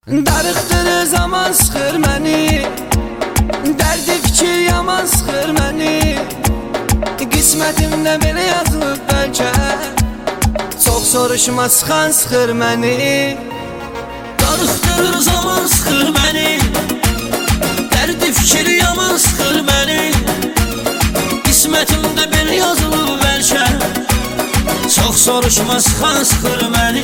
Darıqdır zaman sıxır məni, dərdi fikir yaman sıxır məni. Qismətimdə belə yazılıb bəlkə, çox soruşma sıxan sıxır məni. Darıqdır zaman sıxır məni, dərdi fikir yaman sıxır məni. Qismətimdə belə yazılıb bəlkə, çox soruşma sıxan sıxır məni.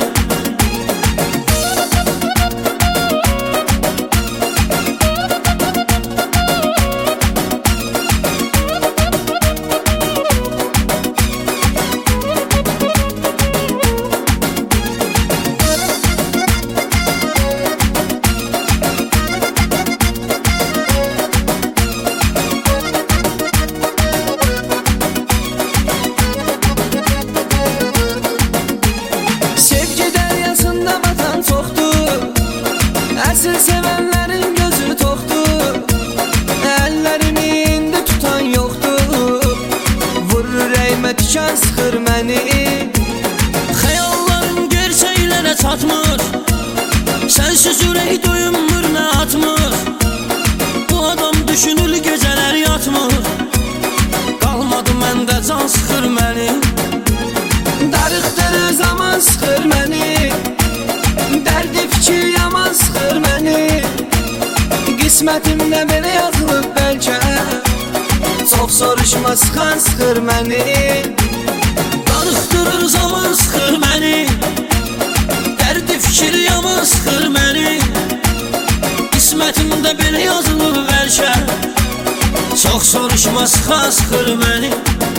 Əsl sevənlərin gözü toxdur, əllərimi indi tutan yoxdur. Vurur ürəyimə tikan sıxır məni. Xəyallarım gerçəklərə çatmır, sənsiz ürək duyunmur nə atmır. Bu adam düşünür gecələr yatmır, qalmadı məndə can sıxır məni. Darıqdır zaman sıxır məni, dərdi fikir yaman sıxır məni. Qismətimdə belə yazılıb bəlkə, çox soruşma sıxan sıxır məni. Darıqdırır zaman sıxır məni, dərdi fikir yaman sıxır məni. Qismətimdə belə yazılıb bəlkə, çox soruşma sıxan sıxır məni.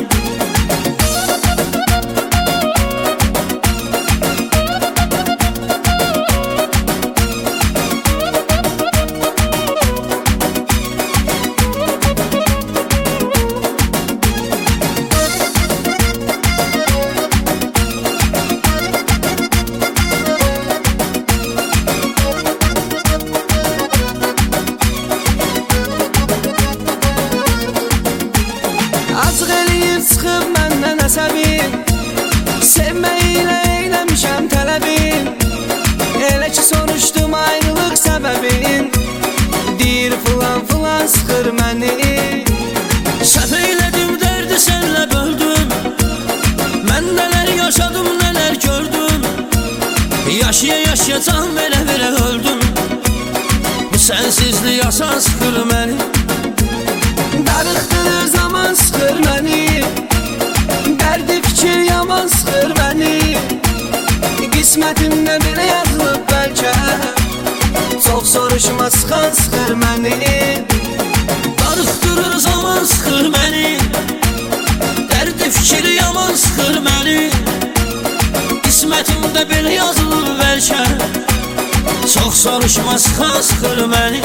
Azıq eləyib çıxıb məndən əsəbim, sevməklə eyləmişəm tələbim. Elə ki soruşdum ayrılıq səbəbin, deyir filan filan sıxır məni. Səhv eylədim dərdi sənlə böldüm, mən nələr yaşadım nələr gördüm. Yaşaya yaşaya can verə verə öldüm, bu sənsizlik asan sıxır məni. Darıqdır zaman sıxır məni, dərdi fikir yaman sıxır məni. Qismətimdə belə yazılıb bəlkə, çox soruşma sıxan sıxır məni. Darıqdırır zaman sıxır məni, dərdi fikir yaman sıxır məni. Qismətimdə belə yazılıb bəlkə, çox soruşma sıxan sıxır məni.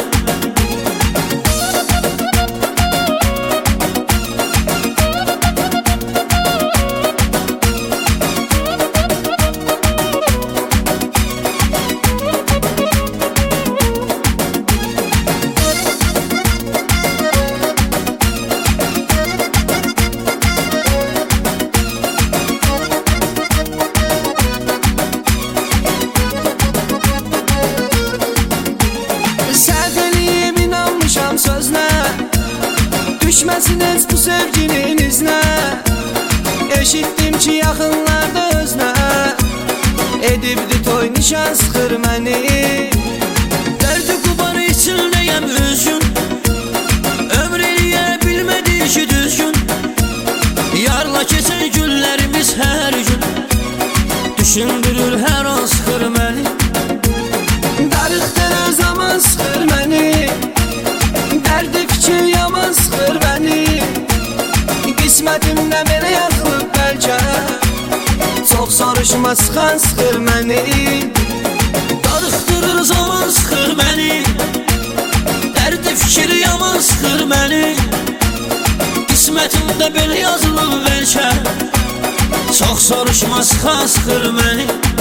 Sözlə düşməsin heç bu sevginin iznə. Eşitdim ki yaxınlarda özünə edibdi toy nişan sıxır məni. Dərdi qubar içindəyəm üzgün, ömr eləyə bilmədi ki düzgün. Yarla keçən günlərimiz hər gün, düşündürür hər an sıxır məni. Darıqdır zaman sıxır məni, dərdi fikir yaman sıxır məni. Qismətimdə belə yazılıb bəlkə, çox soruşma sıxan sıxır məni. Darıqdırır zaman sıxır məni, dərdi fikir yaman sıxır məni. Qismətimdə belə yazılıb bəlkə, çox soruşma sıxan sıxır məni.